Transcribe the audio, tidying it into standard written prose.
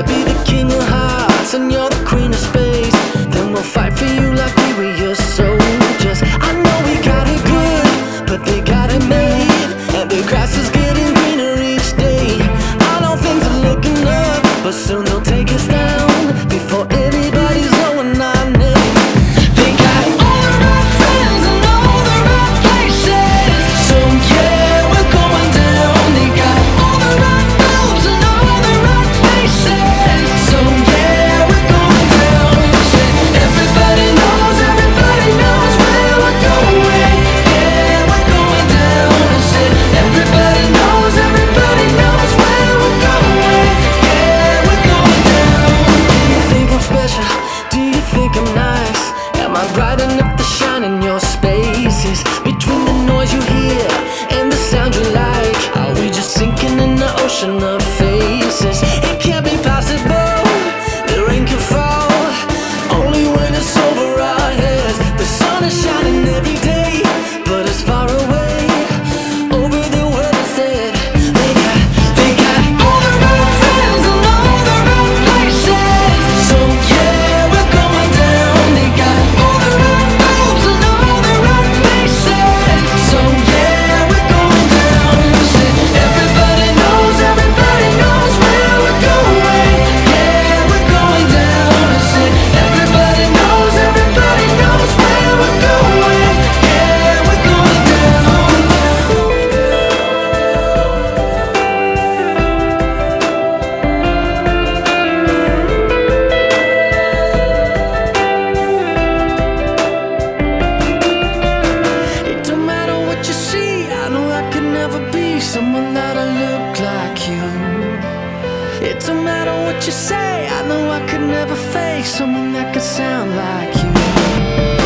I'll be the king of hearts and you're the queen of space. Then we'll fight for you like we were your soldiers. I know we got it good, but they got it made, and the grass is getting greener each day. I know things are looking up, but soon they'll take us down before anybody's knowing our name. They got all the right friends and all the right places, so yeah, we're going down. They got all the right moves and all the right faces, so yeah, we're going down. Everybody knows where we're going. Yeah, we're going down. Everybody knows where we're going. Yeah, we're going down. Do you think I'm special? Do you think I'm nice? Am I bright enough to shine in your spaces? Between the noise you hear and the sound you like, are we just sinking in the ocean of faces? It can't be possible, the rain can fall only when it's over our heads. The sun is shining every day, but it's far away over the world instead. They got all the right friends and all the right places, so yeah, we're going down. They got all the right moves and all the right faces, so yeah, we're going down. Everybody knows where we're going. Yeah, we're going down. Everybody knows where we're going. Yeah, we're going down. It don't matter what you see, I know I could never be someone that'll look like you. It don't matter what you say, I know I could never face someone that could sound like you.